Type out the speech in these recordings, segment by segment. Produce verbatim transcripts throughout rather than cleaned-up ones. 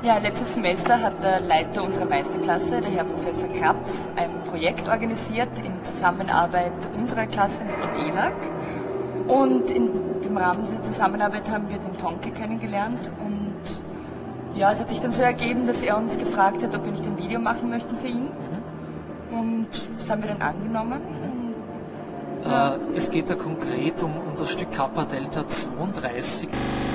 Ja, letztes Semester hat der Leiter unserer Meisterklasse, der Herr Professor Krapf, ein Projekt organisiert in Zusammenarbeit unserer Klasse mit dem E L A C. Und in dem Rahmen dieser Zusammenarbeit haben wir den Tonke kennengelernt. Und ja, es hat sich dann so ergeben, dass er uns gefragt hat, ob wir nicht ein Video machen möchten für ihn. Mhm. Und das haben wir dann angenommen. Mhm. Und, ja. äh, es geht da konkret um, um das Stück Kappa Delta zweiunddreißig.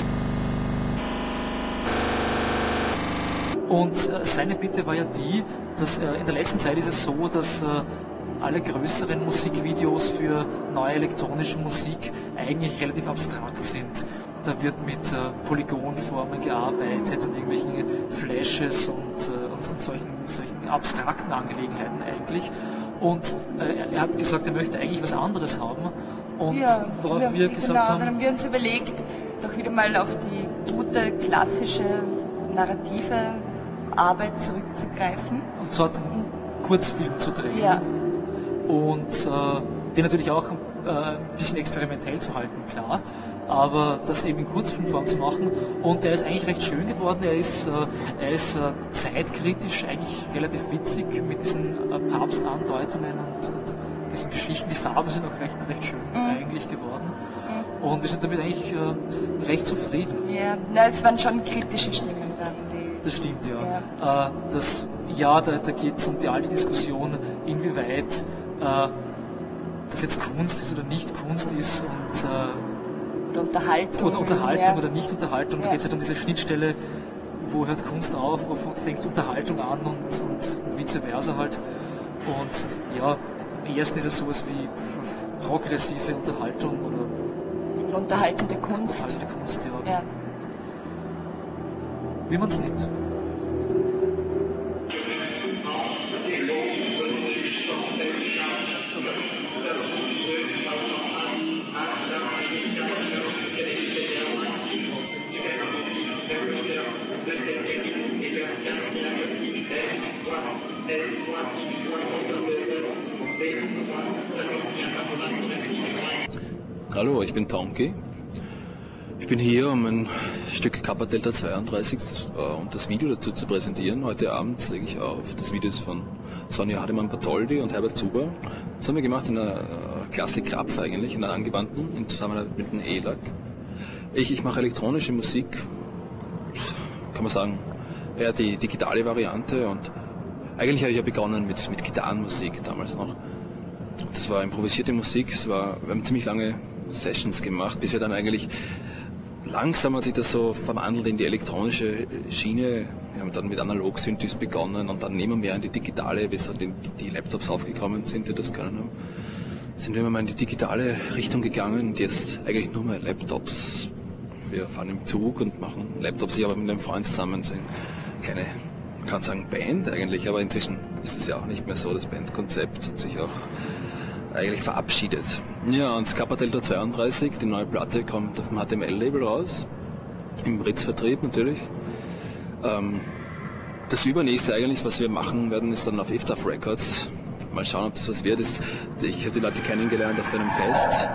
Und äh, seine Bitte war ja die, dass äh, in der letzten Zeit ist es so, dass äh, alle größeren Musikvideos für neue elektronische Musik eigentlich relativ abstrakt sind. Da wird mit äh, Polygonformen gearbeitet und irgendwelchen Flashes und, äh, und, und solchen, solchen abstrakten Angelegenheiten eigentlich. Und äh, er hat gesagt, er möchte eigentlich was anderes haben. Und ja, worauf wir, wir gesagt genau, haben... dann haben wir uns überlegt, doch wieder mal auf die gute, klassische, narrative Arbeit zurückzugreifen. Und so einen Kurzfilm zu drehen. Ja. Und äh, den natürlich auch äh, ein bisschen experimentell zu halten, klar, aber das eben in Kurzfilmform zu machen. Und der ist eigentlich recht schön geworden. Er ist, äh, er ist äh, zeitkritisch, eigentlich relativ witzig mit diesen äh, Papstandeutungen und, und diesen Geschichten. Die Farben sind auch recht, recht schön mhm. eigentlich geworden. Mhm. Und wir sind damit eigentlich äh, recht zufrieden. Ja, na, es waren schon kritische Stimmen dann. Die Das stimmt, ja. ja. Äh, das, ja, da, da geht es um die alte Diskussion, inwieweit äh, das jetzt Kunst ist oder nicht Kunst ist und äh, oder Unterhaltung, oder, Unterhaltung ja. oder nicht Unterhaltung. Da ja. geht es halt um diese Schnittstelle, wo hört Kunst auf, wo fängt Unterhaltung an und, und vice versa halt. Und ja, im ersten ist es sowas wie progressive Unterhaltung oder unterhaltende Kunst. Unterhaltende Kunst, ja. ja. Wie man es nimmt. Hallo, ich bin Tonke. Ich bin hier, um ein Stück Kappa Delta zweiunddreißig äh, und das Video dazu zu präsentieren. Heute Abend lege ich auf. Das Video ist von Sonja Hademann-Bartholdy und Herbert Zuber. Das haben wir gemacht in einer äh, Klasse Krapf eigentlich, in einer angewandten, in Zusammenarbeit mit dem E L A C. Ich, ich mache elektronische Musik, kann man sagen, eher die digitale Variante, und eigentlich habe ich ja begonnen mit, mit Gitarrenmusik damals noch. Das war improvisierte Musik, es war, wir haben ziemlich lange Sessions gemacht, bis wir dann eigentlich, langsam hat sich das so verwandelt in die elektronische Schiene. Wir haben dann mit Analog-Synthes begonnen und dann immer mehr in die digitale, bis dann die, die Laptops aufgekommen sind, die das können haben. Sind wir immer mal in die digitale Richtung gegangen und jetzt eigentlich nur mehr Laptops. Wir fahren im Zug und machen Laptops, ich aber mit einem Freund zusammen, so eine kleine, man kann sagen Band eigentlich, aber inzwischen ist es ja auch nicht mehr so, das Bandkonzept hat sich auch eigentlich verabschiedet. Ja, und Kappa Delta zweiunddreißig, die neue Platte, kommt auf dem H T M L-Label raus, im Ritz-Vertrieb natürlich. Ähm, das übernächste eigentlich, was wir machen werden, ist dann auf Iftaf Records. Mal schauen, ob das was wird. Das ist, ich habe die Leute kennengelernt auf einem Fest.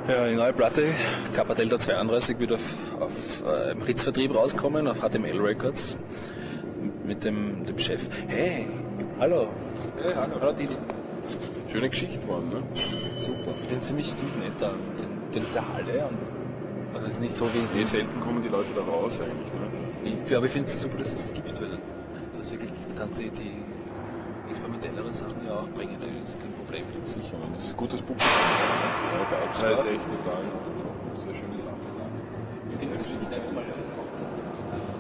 Ja, die neue Platte, Kappa Delta zweiunddreißig, wird auf, auf äh, im Ritz-Vertrieb rauskommen, auf H T M L Records, mit dem, dem Chef. Hey, hallo. Hey, hallo. Hallo Didi. Schöne Geschichte waren, ne? Super. Ich bin ziemlich, ziemlich nett da mit den, den, der Halle und also es ist nicht so wie... Eh selten kommen die Leute da raus eigentlich, ne? Ich, aber ich finde es so super, dass es das gibt, weil du hast wirklich, du kannst die, die experimentelleren Sachen ja auch bringen, das ist kein Problem. Sicher, man. Das ist ein gutes Publikum. Ja, bei Abschluss ist echt total top. Das ist eine schöne Sache. Ich finde es jetzt einfach mal